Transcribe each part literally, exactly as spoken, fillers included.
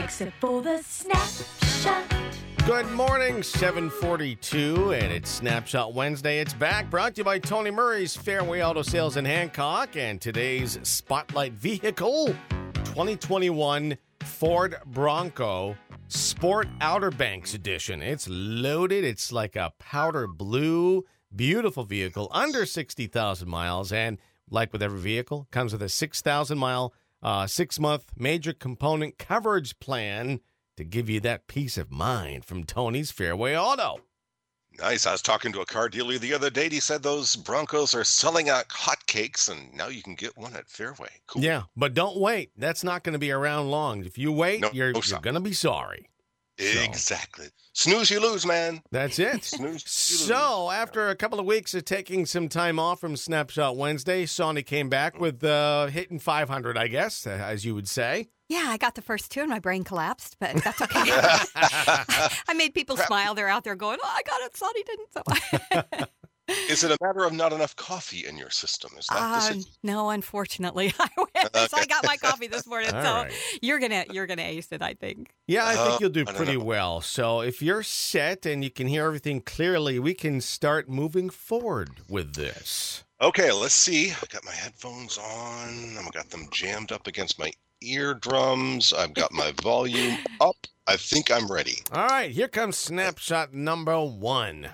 except for the snapshot. Good morning, seven forty-two, and it's Snapshot Wednesday. It's back, brought to you by Tony Murray's Fairway Auto Sales in Hancock, and today's Spotlight vehicle, twenty twenty-one Ford Bronco Sport Outer Banks Edition. It's loaded. It's like a powder blue, beautiful vehicle, under sixty thousand miles, and like with every vehicle, comes with a six thousand mile, uh, six-month major component coverage plan to give you that peace of mind from Tony's Fairway Auto. Nice. I was talking to a car dealer the other day. He said those Broncos are selling out hotcakes, and now you can get one at Fairway. Cool. Yeah, but don't wait. That's not going to be around long. If you wait, No, you're, no, you're stop. going to be sorry. Exactly. Snooze, you lose, man. That's it. Snooze, you So, lose. after a couple of weeks of taking some time off from Snapshot Wednesday, Sonny came back with uh, hitting five hundred, I guess, as you would say. Yeah, I got the first two and my brain collapsed, but that's okay. I made people smile. They're out there going, oh, I got it. Sonny didn't. So. Is it a matter of not enough coffee in your system? Is that Uh, the situation? no, unfortunately, I wish. I got my coffee this morning, All so right. you're gonna you're gonna ace it, I think. Yeah, I Uh, think you'll do I don't pretty know. well. So, if you're set and you can hear everything clearly, we can start moving forward with this. Okay, let's see. I got my headphones on. I've got them jammed up against my eardrums. I've got my volume up. I think I'm ready. All right, here comes Snapshot number one.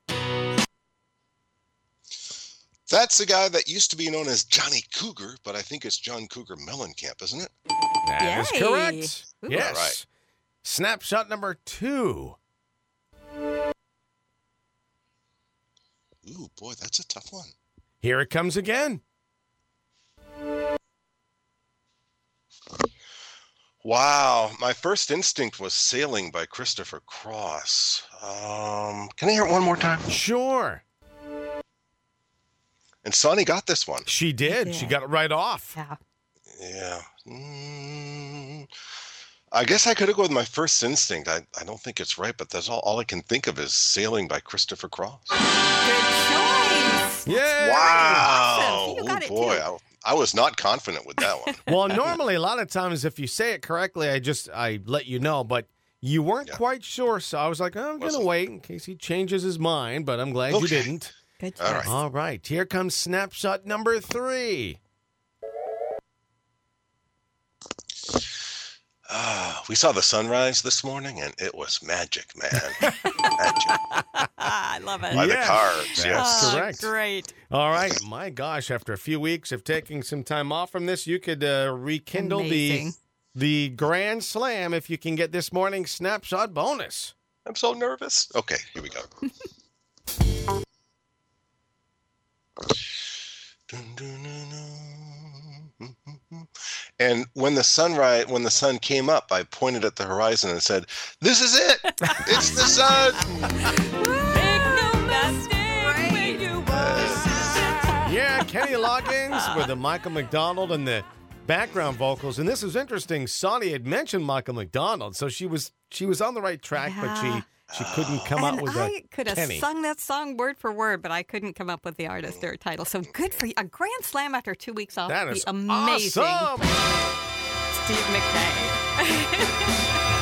That's the guy that used to be known as Johnny Cougar, but I think it's John Cougar Mellencamp, isn't it? That is Yay. correct. Ooh. Yes. All right. Snapshot number two. Ooh, boy, that's a tough one. Here it comes again. Wow, my first instinct was Sailing by Christopher Cross. Um, can I hear it one more time? Sure. And Sonny got this one. She did. She did. got it right off. Yeah. Yeah. Mm, I guess I could have gone with my first instinct. I, I don't think it's right, but that's all, all I can think of is Sailing by Christopher Cross. Good choice. Yay! Wow. Awesome. You got Oh, it, boy. too. I, I was not confident with that one. Well, normally a lot of times if you say it correctly, I just I let you know, but you weren't Yeah. quite sure, so I was like, oh, I'm going to Wasn't. wait in case he changes his mind, but I'm glad you Okay. didn't. Good choice. All right. All right, here comes Snapshot number three. Ah, we saw the sunrise this morning, and it was magic, man. Magic. I love it. By the Yes, cars, that's yes. Oh, correct. Great. All right, my gosh, after a few weeks of taking some time off from this, you could uh, rekindle Amazing. the the Grand Slam if you can get this morning's Snapshot bonus. I'm so nervous. Okay, here we go. Dun, dun, dun, dun. And when the sunrise, when the sun came up, I pointed at the horizon and said, "This is it! It's the sun!" Make no mistake when you Yeah, Kenny Loggins with the Michael McDonald and the background vocals. And this is interesting. Sonny had mentioned Michael McDonald, so she was she was on the right track, but Yeah. she she couldn't come and up with I a could have Kenny. sung that song word for word, but I couldn't come up with the artist or title. So good for you. A grand slam after two weeks off. That would is be amazing. awesome. Steve McKay.